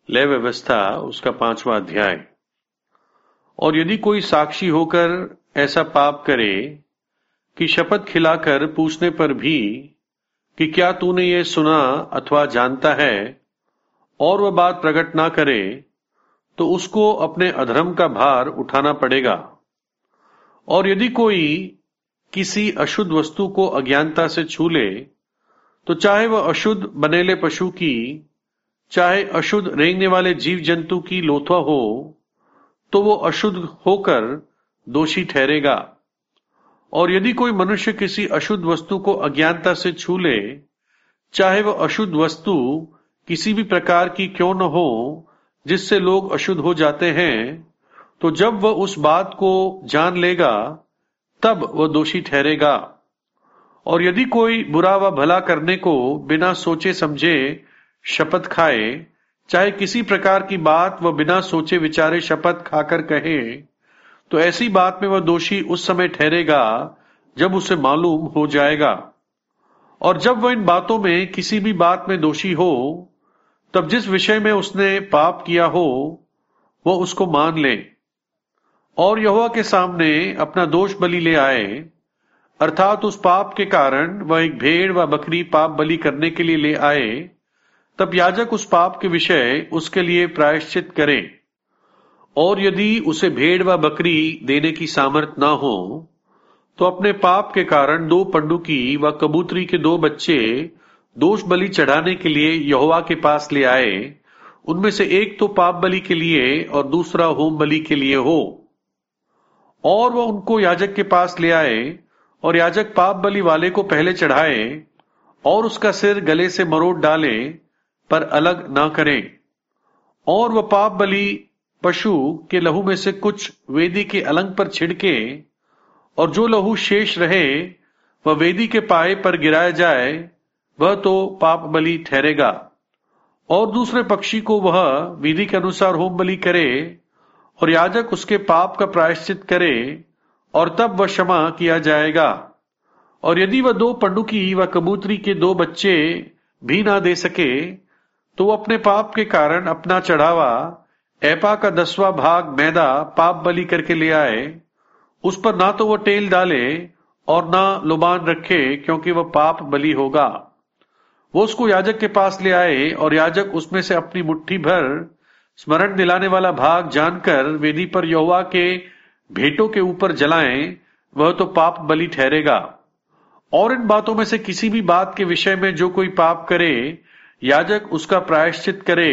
लय व्यवस्था उसका 5वां अध्याय। और यदि कोई साक्षी होकर ऐसा पाप करे कि शपथ खिलाकर पूछने पर भी कि क्या तूने ये सुना अथवा जानता है, और वह बात प्रकट ना करे, तो उसको अपने अधर्म का भार उठाना पड़ेगा। और यदि कोई किसी अशुद्ध वस्तु को अज्ञानता से छू ले, तो चाहे वह अशुद्ध बनेले पशु की, चाहे अशुद्ध रेंगने वाले जीव जंतु की लोथवा हो, तो वो अशुद्ध होकर दोषी ठहरेगा। और यदि कोई मनुष्य किसी अशुद्ध वस्तु को अज्ञानता से छू ले, चाहे वह अशुद्ध वस्तु किसी भी प्रकार की क्यों न हो जिससे लोग अशुद्ध हो जाते हैं, तो जब वह उस बात को जान लेगा तब वह दोषी ठहरेगा। और यदि कोई बुरा व भला करने को बिना सोचे समझे शपथ खाए, चाहे किसी प्रकार की बात वह बिना सोचे विचारे शपथ खाकर कहे, तो ऐसी बात में वह दोषी उस समय ठहरेगा जब उसे मालूम हो जाएगा। और जब वह इन बातों में किसी भी बात में दोषी हो, तब जिस विषय में उसने पाप किया हो वह उसको मान ले और यहोवा के सामने अपना दोष बलि ले आए, अर्थात उस पाप के कारण वह एक भेड़ व बकरी पाप बलि करने के लिए ले आए। तब याजक उस पाप के विषय उसके लिए प्रायश्चित करे। और यदि उसे भेड़ व बकरी देने की सामर्थ ना हो, तो अपने पाप के कारण 2 पंडुकी व कबूतरी के 2 बच्चे दोष बलि चढ़ाने के लिए यहोवा के पास ले आए। उनमें से एक तो पाप बलि के लिए और दूसरा होम बलि के लिए हो। और वह उनको याजक के पास ले आए, और याजक पाप बलि वाले को पहले चढ़ाए और उसका सिर गले से मरोड़ डाले, पर अलग ना करें। और वह पाप बलि पशु के लहू में से कुछ वेदी के अलंग पर छिड़के, और जो लहू शेष रहे वह वेदी के पाए पर गिराया जाए, वह तो पाप बलि ठहरेगा। और दूसरे पक्षी को वह विधि के अनुसार होम बलि करे, और याजक उसके पाप का प्रायश्चित करे, और तब वह क्षमा किया जाएगा। और यदि वह 2 पंडुकी व कबूतरी के 2 बच्चे भी ना दे सके, तो वह अपने पाप के कारण अपना चढ़ावा एपा का 10वां भाग मैदा पाप बलि करके ले आए। उस पर ना तो वह तेल डाले और ना लोबान रखे, क्योंकि वह पाप बलि होगा। वो उसको याजक के पास ले आए, और याजक उसमें से अपनी मुट्ठी भर स्मरण दिलाने वाला भाग जानकर वेदी पर यहोवा के भेंटों के ऊपर जलाएं, वह तो पाप बलि ठहरेगा। और इन बातों में से किसी भी बात के विषय में जो कोई पाप करे, याजक उसका प्रायश्चित करे,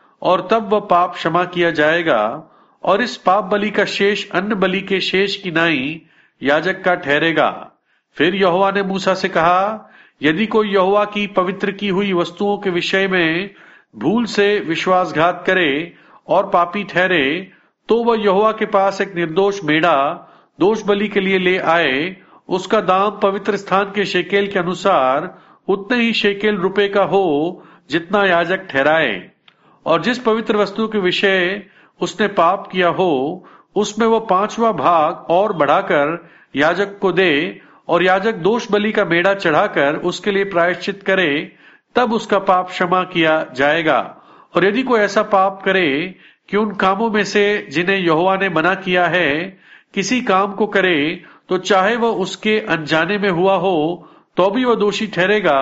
और तब वह पाप क्षमा किया जाएगा। और इस पाप बलि का शेष अन्न बलि के शेष की नाई याजक का ठहरेगा। फिर यहोवा ने मूसा से कहा, यदि कोई यहोवा की पवित्र की हुई वस्तुओं के विषय में भूल से विश्वासघात करे और पापी ठहरे, तो वह यहोवा के पास एक निर्दोष मेढ़ा दोष बलि के लिए ले आए। उसका दाम पवित्र स्थान के शेकेल के अनुसार उतने ही शेकेल रुपए का हो जितना याजक ठहराए। और जिस पवित्र वस्तु के विषय उसने पाप किया हो, उसमें वह 5वां भाग और बढ़ाकर याजक को दे, और याजक दोष बलि का मेढ़ा चढ़ाकर उसके लिए प्रायश्चित करे, तब उसका पाप क्षमा किया जाएगा। और यदि कोई ऐसा पाप करे कि उन कामों में से जिन्हें यहोवा ने मना किया है किसी काम को करे, तो चाहे वह उसके अनजाने में हुआ हो, तो भी वह दोषी ठहरेगा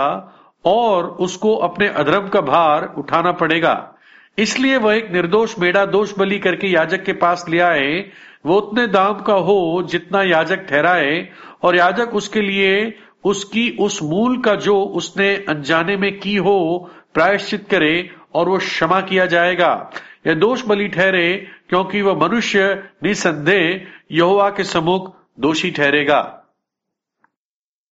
और उसको अपने अधर्म का भार उठाना पड़ेगा। इसलिए वह एक निर्दोष मेढ़ा दोष बलि करके याजक के पास ले आए। वो उतने दाम का हो जितना याजक ठहराए, और याजक उसके लिए उसकी उस मूल का जो उसने अनजाने में की हो प्रायश्चित करे, और वो क्षमा किया जाएगा। यह दोष बलि ठहरे, क्योंकि वह मनुष्य निसंदेह यहोवा के सम्मुख दोषी ठहरेगा।